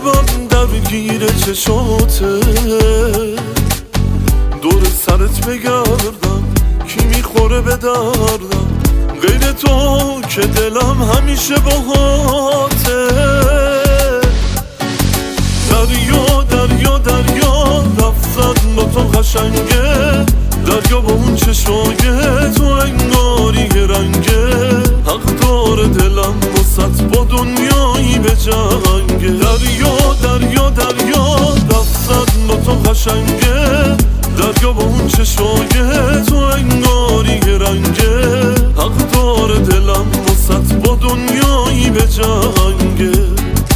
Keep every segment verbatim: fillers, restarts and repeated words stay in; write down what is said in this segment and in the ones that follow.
من درگیر چشاته، دور سرت بگردم کی میخوره به دردم، غیر تو که دلم همیشه باهاته. دریا دریا دریا رفتن با تو قشنگه، دریا با اون چشای تو انگاری رنگه، حق داره دلم وسط با دنیایی به جنگه. دریا دریا دریا رفتن با تو قشنگه، دریا با اون چشای تو انگاری رنگه، حق داره دلم وسط با دنیایی به جنگه.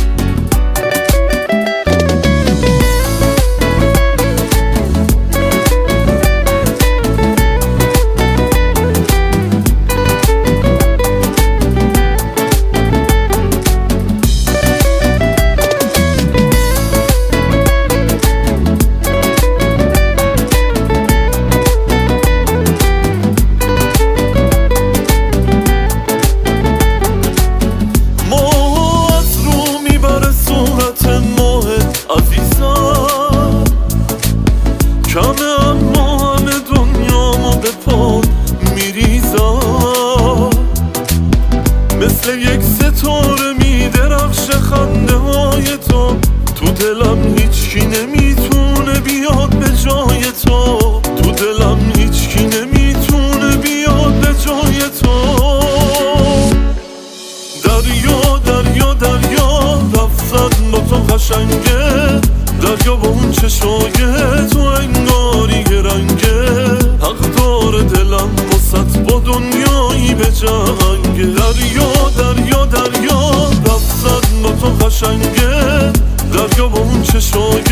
کمه اما همه دنیامو به پاد میریزم، مثل یک ستاره میدرخشه خنده های تو، تو دلم هیچکی نمیتونه بیاد به جای تو، تو دلم هیچکی نمیتونه بیاد به جای تو. دریا دریا دریا رفتن با تو قشنگه، دریا با اون چشای تو انگاری رنگه، حق داره دلم وسط با دنیایی به جنگه. دریا دریا دریا رفتن با تو قشنگه، دریا با اون چشای